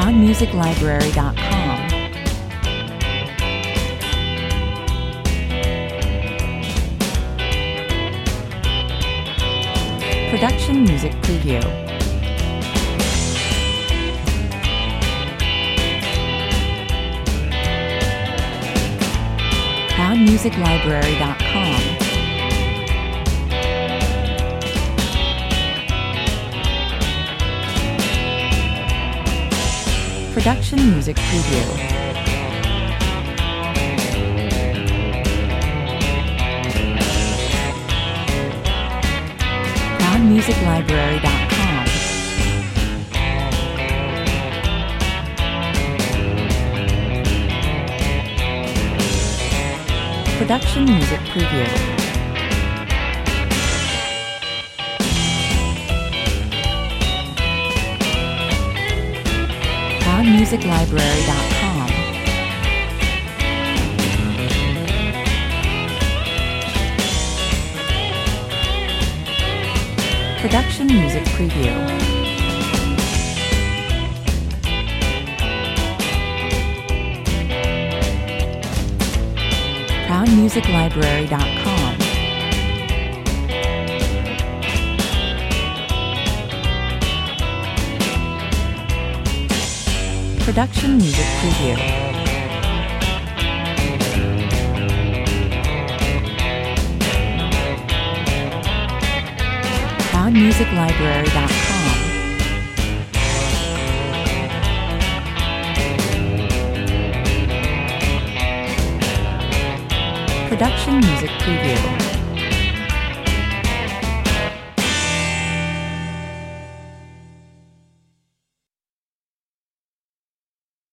ProudMusicLibrary.com. Production Music Preview. ProudMusicLibrary.com. Production Music Preview. ProudMusicLibrary.com. Production Music Preview. ProudMusicLibrary.com. Production Music Preview. ProudMusicLibrary.com. Production Music Preview. ProudMusicLibrary.com. Production Music Preview.